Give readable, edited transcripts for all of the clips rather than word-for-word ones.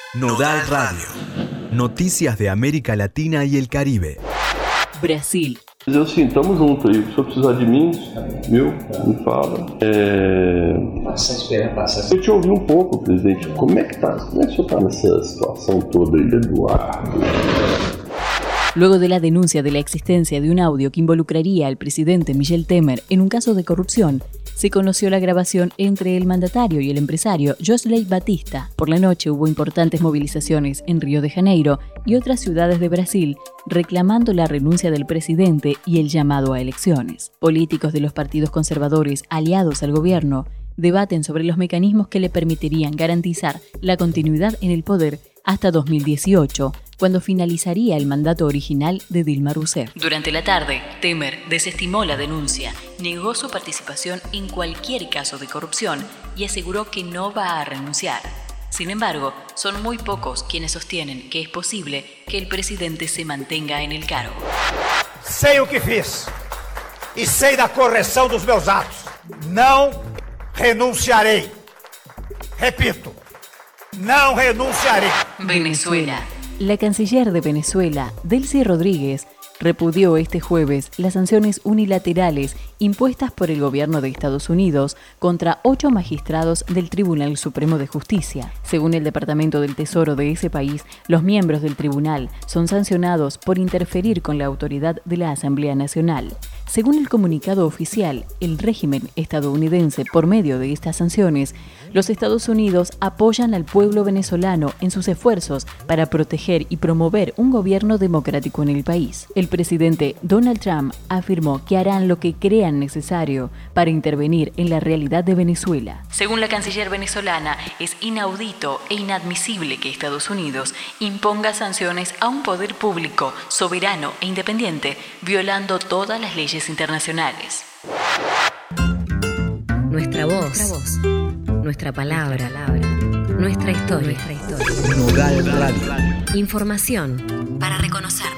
Nodal Radio. Noticias de América Latina y el Caribe. Brasil. Dizer assim, tamo junto aí. Se eu precisar de mim, viu? Me fala. Eu te ouvi um pouco, presidente. Como é que o senhor tá nessa situação toda aí, Eduardo? Luego de la denuncia de la existencia de un audio que involucraría al presidente Michel Temer en un caso de corrupción, se conoció la grabación entre el mandatario y el empresario Josley Batista. Por la noche hubo importantes movilizaciones en Río de Janeiro y otras ciudades de Brasil reclamando la renuncia del presidente y el llamado a elecciones. Políticos de los partidos conservadores aliados al gobierno debaten sobre los mecanismos que le permitirían garantizar la continuidad en el poder hasta 2018, cuando finalizaría el mandato original de Dilma Rousseff. Durante la tarde, Temer desestimó la denuncia, negó su participación en cualquier caso de corrupción y aseguró que no va a renunciar. Sin embargo, son muy pocos quienes sostienen que es posible que el presidente se mantenga en el cargo. Sei o que fiz e sei da correção dos meus atos. Não renunciarei. Repito, não renunciarei. Venezuela. La canciller de Venezuela, Delcy Rodríguez, repudió este jueves las sanciones unilaterales impuestas por el gobierno de Estados Unidos contra 8 magistrados del Tribunal Supremo de Justicia. Según el Departamento del Tesoro de ese país, los miembros del tribunal son sancionados por interferir con la autoridad de la Asamblea Nacional. Según el comunicado oficial, el régimen estadounidense, por medio de estas sanciones, los Estados Unidos apoyan al pueblo venezolano en sus esfuerzos para proteger y promover un gobierno democrático en el país. El presidente Donald Trump afirmó que harán lo que crean necesario para intervenir en la realidad de Venezuela. Según la canciller venezolana, es inaudito e inadmisible que Estados Unidos imponga sanciones a un poder público, soberano e independiente, violando todas las leyes internacionales. Nuestra voz. Nuestra palabra. Nuestra historia. Nodal Radio. Información para reconocernos.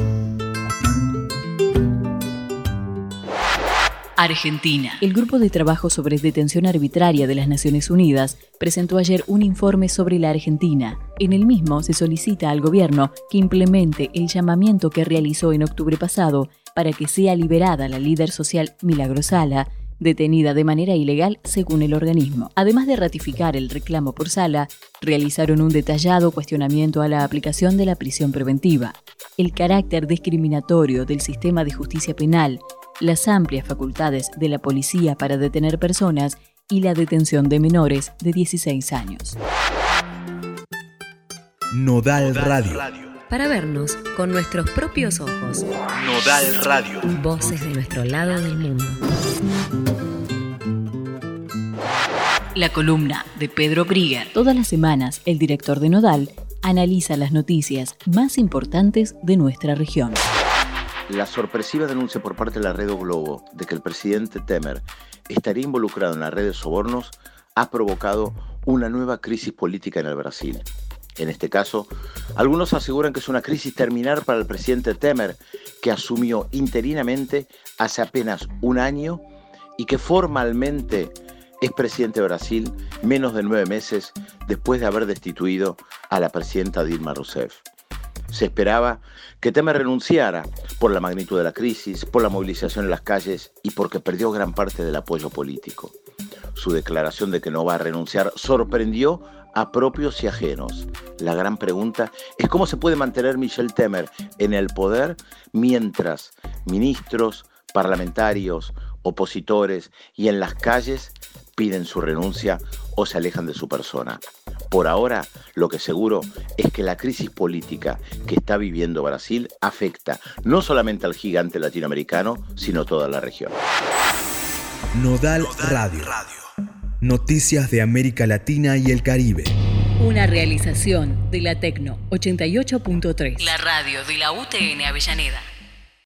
Argentina. El Grupo de Trabajo sobre Detención Arbitraria de las Naciones Unidas presentó ayer un informe sobre la Argentina. En el mismo se solicita al gobierno que implemente el llamamiento que realizó en octubre pasado para que sea liberada la líder social Milagros Sala, detenida de manera ilegal según el organismo. Además de ratificar el reclamo por Sala, realizaron un detallado cuestionamiento a la aplicación de la prisión preventiva, el carácter discriminatorio del sistema de justicia penal, las amplias facultades de la policía para detener personas y la detención de menores de 16 años. Nodal Radio. Para vernos con nuestros propios ojos. Nodal Radio. Voces de nuestro lado del mundo. La columna de Pedro Brigger. Todas las semanas, el director de Nodal analiza las noticias más importantes de nuestra región. La sorpresiva denuncia por parte de la Red O Globo de que el presidente Temer estaría involucrado en la red de sobornos ha provocado una nueva crisis política en el Brasil. En este caso, algunos aseguran que es una crisis terminal para el presidente Temer, que asumió interinamente hace apenas un año y que formalmente es presidente de Brasil menos de 9 meses después de haber destituido a la presidenta Dilma Rousseff. Se esperaba que Temer renunciara por la magnitud de la crisis, por la movilización en las calles y porque perdió gran parte del apoyo político. Su declaración de que no va a renunciar sorprendió a propios y ajenos. La gran pregunta es cómo se puede mantener Michel Temer en el poder mientras ministros, parlamentarios, opositores y en las calles piden su renuncia o se alejan de su persona. Por ahora, lo que seguro es que la crisis política que está viviendo Brasil afecta no solamente al gigante latinoamericano, sino toda la región. Nodal Radio. Noticias de América Latina y el Caribe. Una realización de la Tecno 88.3. La radio de la UTN Avellaneda.